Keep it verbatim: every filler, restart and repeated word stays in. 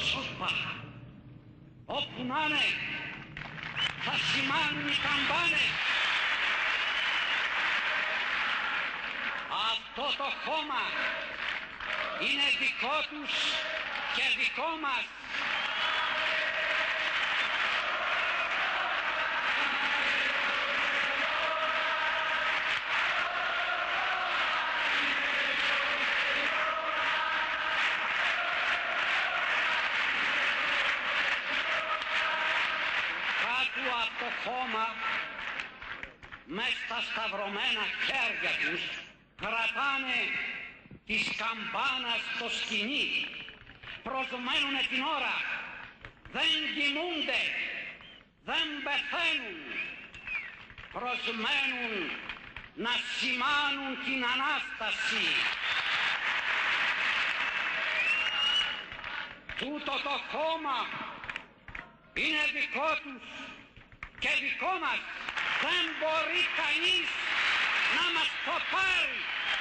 πρόσωπα. Όπου να είναι θα σημάνουν οι καμπάνες. Αυτό το χώμα είναι δικό τους και δικό μας. Κάτω από το χώμα, μες στα σταυρωμένα χέρια τους, κρατάνε της καμπάνας το σκηνή. Προσμένουνε την ώρα. Δεν κοιμούνται. Δεν πεθαίνουν. Προσμένουν να σημάνουν την Ανάσταση. Τούτο το χώμα είναι δικό τους και δικό μας. Δεν μπορεί κανείς να μας το πάρει.